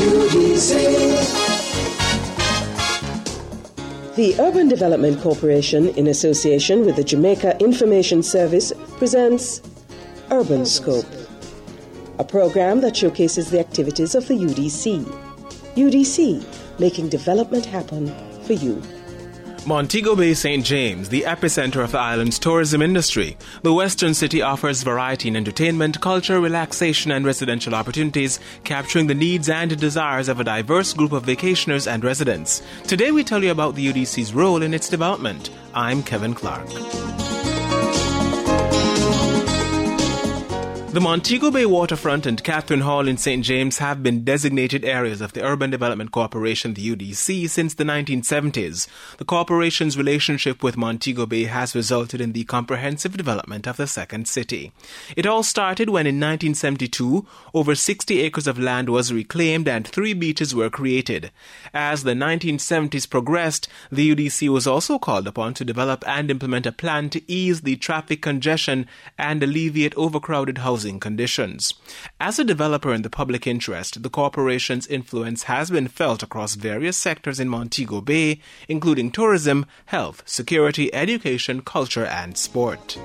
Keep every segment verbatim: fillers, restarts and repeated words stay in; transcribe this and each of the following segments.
U D C. The Urban Development Corporation, in association with the Jamaica Information Service, presents Urban Scope, a program that showcases the activities of the U D C. U D C, making development happen for you. Montego Bay Saint James, the epicenter of the island's tourism industry. The western city offers variety in entertainment, culture, relaxation, and residential opportunities, capturing the needs and desires of a diverse group of vacationers and residents. Today we tell you about the U D C's role in its development. I'm Kevin Clark. The Montego Bay Waterfront and Catherine Hall in Saint James have been designated areas of the Urban Development Corporation, the U D C, since the nineteen seventies. The corporation's relationship with Montego Bay has resulted in the comprehensive development of the second city. It all started when in nineteen seventy-two, over sixty acres of land was reclaimed and three beaches were created. As the nineteen seventies progressed, the U D C was also called upon to develop and implement a plan to ease the traffic congestion and alleviate overcrowded housing conditions. As a developer in the public interest, the corporation's influence has been felt across various sectors in Montego Bay, including tourism, health, security, education, culture, and sport.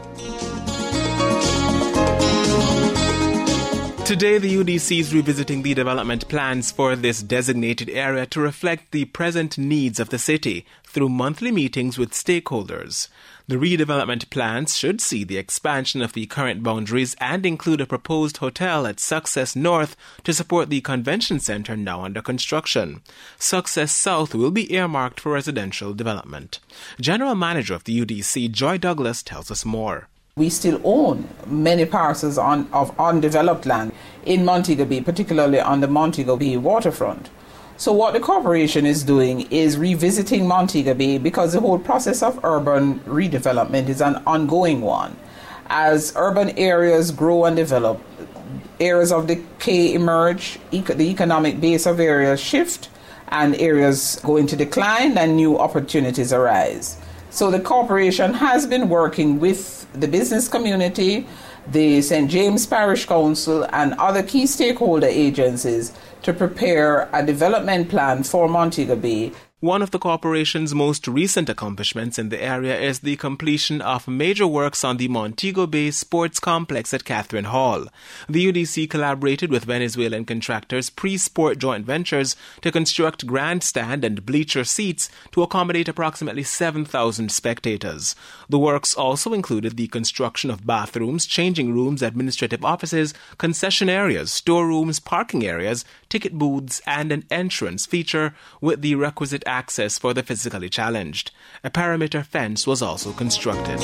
Today, the U D C is revisiting the development plans for this designated area to reflect the present needs of the city through monthly meetings with stakeholders. The redevelopment plans should see the expansion of the current boundaries and include a proposed hotel at Success North to support the convention center now under construction. Success South will be earmarked for residential development. General Manager of the U D C, Joy Douglas, tells us more. We still own many parcels on, of undeveloped land in Montego Bay, particularly on the Montego Bay waterfront. So what the corporation is doing is revisiting Montego Bay because the whole process of urban redevelopment is an ongoing one. As urban areas grow and develop, areas of decay emerge, eco- the economic base of areas shift, and areas go into decline and new opportunities arise. So the corporation has been working with the business community, the Saint James Parish Council, and other key stakeholder agencies to prepare a development plan for Montego Bay. One of the corporation's most recent accomplishments in the area is the completion of major works on the Montego Bay Sports Complex at Catherine Hall. The U D C collaborated with Venezuelan contractors Pre-Sport Joint Ventures to construct grandstand and bleacher seats to accommodate approximately seven thousand spectators. The works also included the construction of bathrooms, changing rooms, administrative offices, concession areas, storerooms, parking areas, ticket booths, and an entrance feature with the requisite access for the physically challenged. A perimeter fence was also constructed.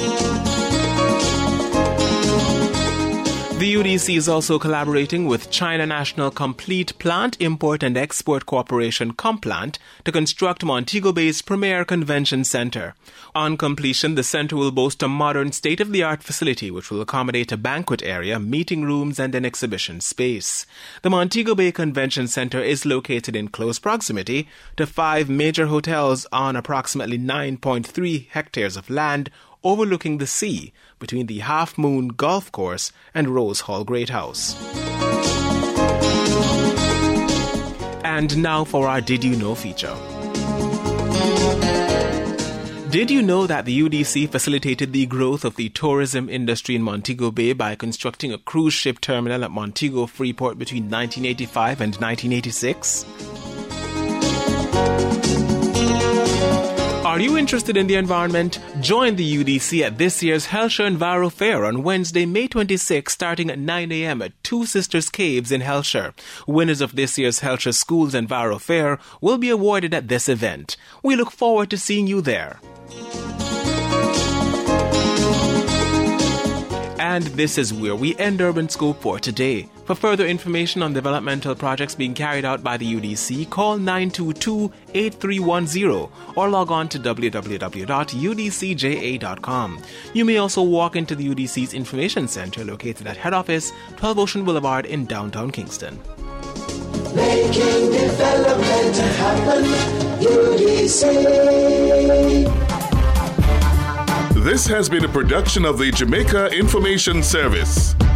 The U D C is also collaborating with China National Complete Plant Import and Export Corporation Complant to construct Montego Bay's premier convention center. On completion, the center will boast a modern state-of-the-art facility which will accommodate a banquet area, meeting rooms, and an exhibition space. The Montego Bay Convention Center is located in close proximity to five major hotels on approximately nine point three hectares of land overlooking the sea between the Half Moon Golf Course and Rose Hall Great House. And now for our Did You Know feature. Did you know that the U D C facilitated the growth of the tourism industry in Montego Bay by constructing a cruise ship terminal at Montego Freeport between nineteen eighty-five and nineteen eighty-six? Are you interested in the environment? Join the U D C at this year's Hellshire Enviro Fair on Wednesday, May twenty-sixth, starting at nine a.m. at Two Sisters Caves in Hellshire. Winners of this year's Hellshire Schools Enviro Fair will be awarded at this event. We look forward to seeing you there. And this is where we end Urban Scope for today. For further information on developmental projects being carried out by the U D C, call nine two two, eight three one zero or log on to w w w dot u d c j a dot com. You may also walk into the U D C's Information Center located at Head Office, twelve Ocean Boulevard in downtown Kingston. Making development happen, U D C. This has been a production of the Jamaica Information Service.